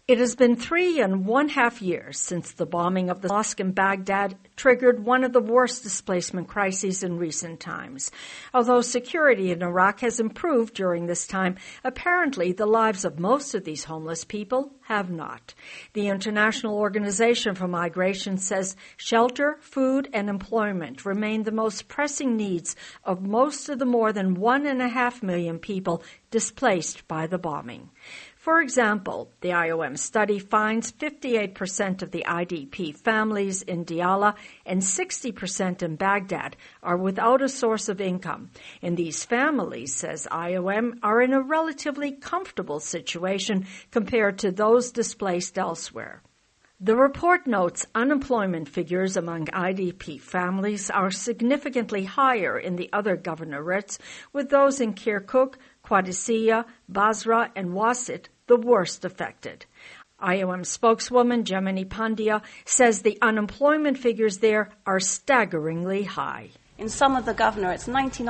It has been 3.5 years since the bombing of the mosque in Baghdad triggered one of the worst displacement crises in recent times. Although security in Iraq has improved during this time, apparently the lives of most of these homeless people have not. The International Organization for Migration says shelter, food, and employment remain the most pressing needs of most of the more than 1.5 million people displaced by the bombing. For example, the IOM study finds 58% of the IDP families in Diyala and 60% in Baghdad are without a source of income. And these families, says IOM, are in a relatively comfortable situation compared to those displaced elsewhere. The report notes unemployment figures among IDP families are significantly higher in the other governorates, with those in Kirkuk, Qadisiyah, Basra, and Wasit the worst affected. IOM spokeswoman Jemini Pandya says the unemployment figures there are staggeringly high. In some of the governorates,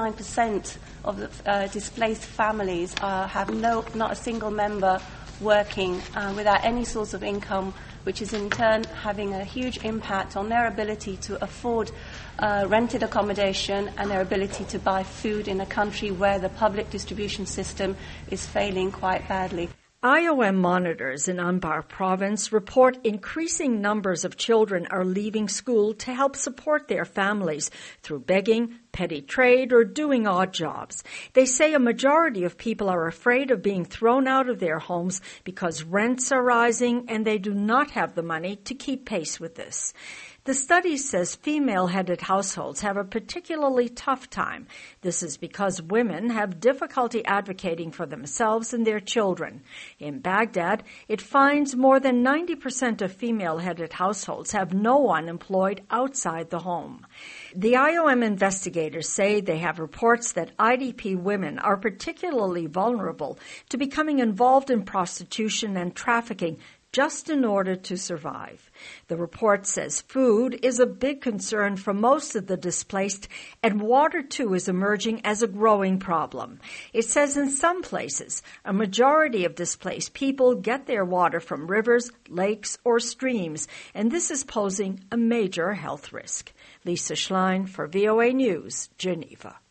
99% of the displaced families have not a single member working without any source of income, which is in turn having a huge impact on their ability to afford rented accommodation and their ability to buy food in a country where the public distribution system is failing quite badly. IOM monitors in Anbar province report increasing numbers of children are leaving school to help support their families through begging, petty trade, or doing odd jobs. They say a majority of people are afraid of being thrown out of their homes because rents are rising and they do not have the money to keep pace with this. The study says female-headed households have a particularly tough time. This is because women have difficulty advocating for themselves and their children. In Baghdad, it finds more than 90% of female-headed households have no one employed outside the home. The IOM investigators say they have reports that IDP women are particularly vulnerable to becoming involved in prostitution and trafficking just in order to survive. The report says food is a big concern for most of the displaced, and water, too, is emerging as a growing problem. It says in some places, a majority of displaced people get their water from rivers, lakes, or streams, and this is posing a major health risk. Lisa Schlein for VOA News, Geneva.